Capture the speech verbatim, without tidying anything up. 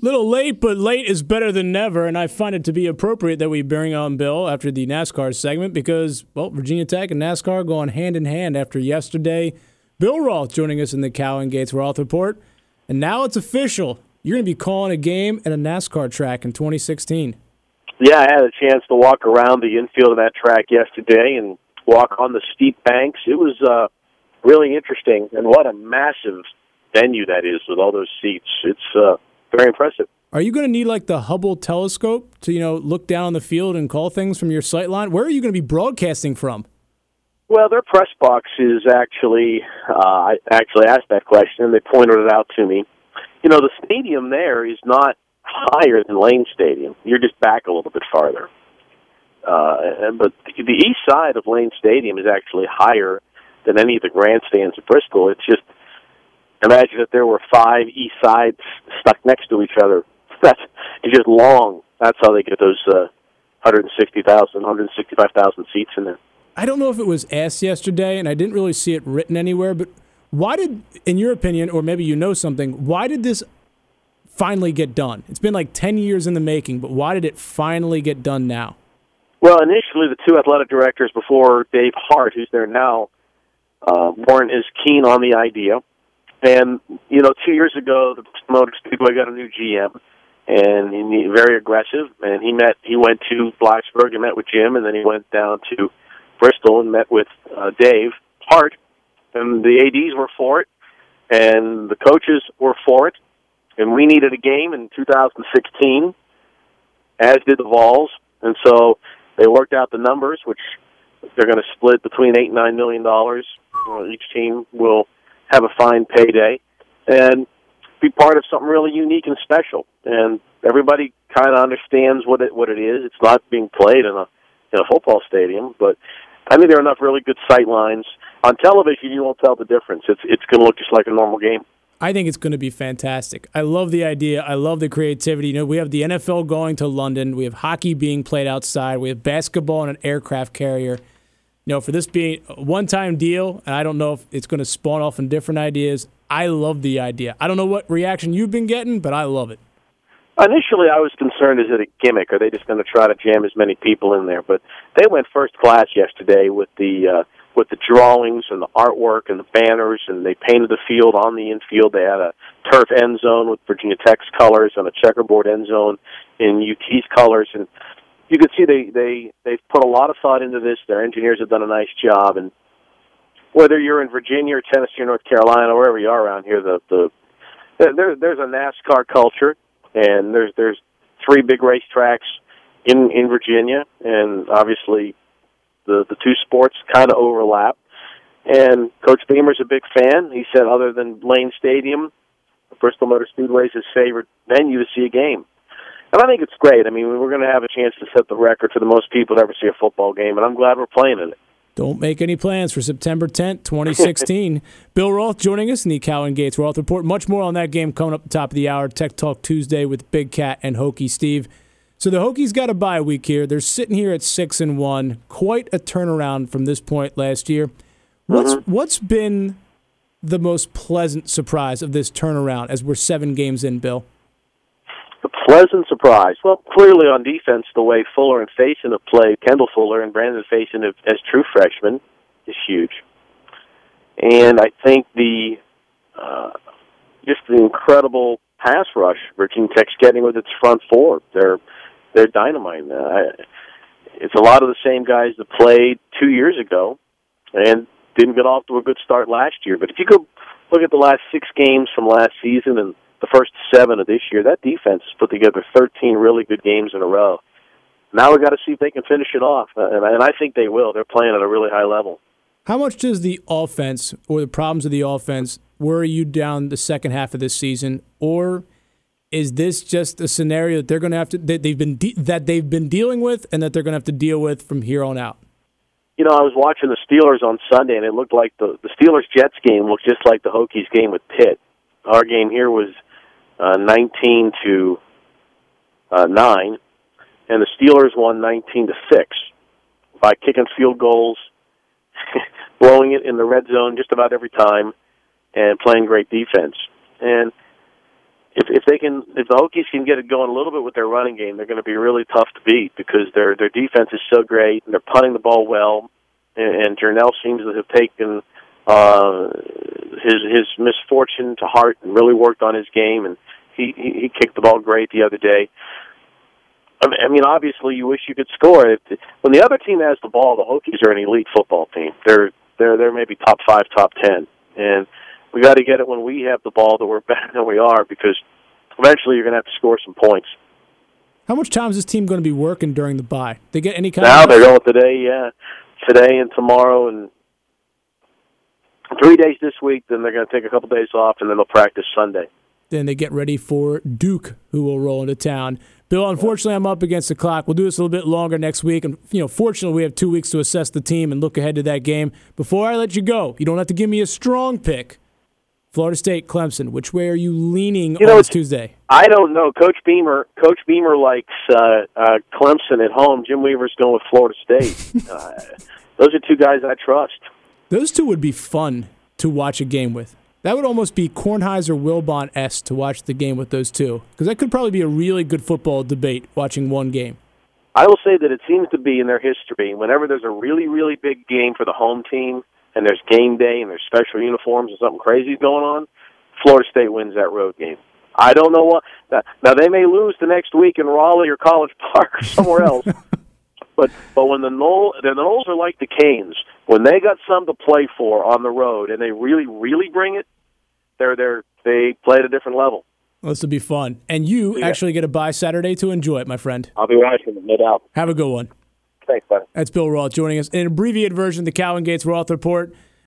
Little late, but late is better than never, and I find it to be appropriate that we bring on Bill after the NASCAR segment because, well, Virginia Tech and NASCAR go on hand in hand after yesterday. Bill Roth joining us in the Cowan Gates Roth Report, and now it's official. You're going to be calling a game at a NASCAR track in twenty sixteen. Yeah, I had a chance to walk around the infield of that track yesterday and walk on the steep banks. It was uh, really interesting, and what a massive venue that is with all those seats. It's uh, very impressive. Are you going to need like the Hubble telescope to, you know, look down on the field and call things from your sight line? Where are you going to be broadcasting from? Well, their press box is actually, uh, I actually asked that question, and they pointed it out to me. You know, the stadium there is not higher than Lane Stadium. You're just back a little bit farther. Uh, but the east side of Lane Stadium is actually higher than any of the grandstands at Bristol. It's just, imagine if there were five east sides stuck next to each other. That's it's just long. That's how they get those uh, one hundred sixty thousand, one hundred sixty-five thousand seats in there. I don't know if it was asked yesterday, and I didn't really see it written anywhere, but why did, in your opinion, or maybe you know something, why did this finally get done? It's been like ten years in the making, but why did it finally get done now? Well, initially, the two athletic directors before Dave Hart, who's there now, uh, weren't as keen on the idea. And, you know, two years ago, the Motor Speedway got a new G M, and he very aggressive. And he met, he went to Blacksburg and met with Jim, and then he went down to Bristol and met with uh, Dave Hart. And the A Ds were for it, and the coaches were for it. And we needed a game in two thousand sixteen, as did the Vols. And so they worked out the numbers, which they're going to split between eight and nine million dollars. Well, each team will have a fine payday, and be part of something really unique and special. And everybody kind of understands what it what it is. It's not being played in a in a football stadium, but I think there are enough really good sight lines. On television, you won't tell the difference. It's it's going to look just like a normal game. I think it's going to be fantastic. I love the idea. I love the creativity. You know, we have the N F L going to London. We have hockey being played outside. We have basketball and an aircraft carrier. You know, for this being a one-time deal, and I don't know if it's going to spawn off in different ideas, I love the idea. I don't know what reaction you've been getting, but I love it. Initially, I was concerned, is it a gimmick? Are they just going to try to jam as many people in there? But they went first class yesterday with the uh, with the drawings and the artwork and the banners, and they painted the field on the infield. They had a turf end zone with Virginia Tech's colors and a checkerboard end zone in U T's colors, and you could see they, they, they've put a lot of thought into this. Their engineers have done a nice job. And whether you're in Virginia or Tennessee or North Carolina, wherever you are around here, the, the there, there's a NASCAR culture, and there's there's three big racetracks in, in Virginia, and obviously the, the two sports kind of overlap. And Coach Beamer's a big fan. He said other than Lane Stadium, Bristol Motor Speedway is his favorite venue to see a game. And I think it's great. I mean, we're going to have a chance to set the record for the most people to ever see a football game, and I'm glad we're playing in it. Don't make any plans for September tenth, twenty sixteen. Bill Roth joining us in the Cowan Gates Roth Report. Much more on that game coming up at the top of the hour. Tech Talk Tuesday with Big Cat and Hokie Steve. So the Hokies got a bye week here. They're sitting here at six and one. Quite a turnaround from this point last year. What's mm-hmm. What's been the most pleasant surprise of this turnaround as we're seven games in, Bill? A pleasant surprise. Well, clearly on defense, the way Fuller and Faison have played, Kendall Fuller and Brandon Faison have, as true freshmen, is huge. And I think the uh, just the incredible pass rush Virginia Tech's getting with its front four, they're they're dynamite. Uh, it's a lot of the same guys that played two years ago and didn't get off to a good start last year. But if you go look at the last six games from last season and the first seven of this year, that defense has put together thirteen really good games in a row. Now we've got to see if they can finish it off, and I think they will. They're playing at a really high level. How much does the offense or the problems of the offense worry you down the second half of this season, or is this just a scenario that they're going to have to that they've been de- that they've been dealing with and that they're going to have to deal with from here on out? You know, I was watching the Steelers on Sunday, and it looked like the the Steelers-Jets game looked just like the Hokies game with Pitt. Our game here was uh, nineteen to nine, and the Steelers won nineteen to six by kicking field goals, blowing it in the red zone just about every time, and playing great defense. And if if they can, if the Hokies can get it going a little bit with their running game, they're going to be really tough to beat because their their defense is so great and they're punting the ball well. And, and Jernell seems to have taken uh, his his misfortune to heart and really worked on his game. And he he, he kicked the ball great the other day. I mean, I mean, obviously, you wish you could score. When the other team has the ball, the Hokies are an elite football team. They're they're they're maybe top five, top ten, and we got to get it when we have the ball that we're better than we are, because eventually you're going to have to score some points. How much time is this team going to be working during the bye? They get any kind now of... Now they're going today, yeah, today and tomorrow, and three days this week. Then they're going to take a couple days off, and then they'll practice Sunday. Then they get ready for Duke, who will roll into town. Bill, unfortunately, I'm up against the clock. We'll do this a little bit longer next week. And, you know, fortunately, we have two weeks to assess the team and look ahead to that game. Before I let you go, you don't have to give me a strong pick. Florida State, Clemson. Which way are you leaning you know, on this Tuesday? I don't know. Coach Beamer Coach Beamer likes uh, uh, Clemson at home. Jim Weaver's going with Florida State. uh, those are two guys I trust. Those two would be fun to watch a game with. That would almost be Kornheiser-Wilbon-esque to watch the game with those two, because that could probably be a really good football debate, watching one game. I will say that it seems to be in their history, whenever there's a really, really big game for the home team, and there's game day, and there's special uniforms, and something crazy going on, Florida State wins that road game. I don't know what. Now, they may lose the next week in Raleigh or College Park or somewhere else, but but when the Noles, the Noles are like the Canes, when they got something to play for on the road, and they really, really bring it, they're they're they play at a different level. Well, this will be fun, and you yeah. actually get a bye Saturday to enjoy it, my friend. I'll be watching it, no doubt. Have a good one. Thanks, buddy. That's Bill Roth joining us in an abbreviated version of the Cowan Gates Roth Report.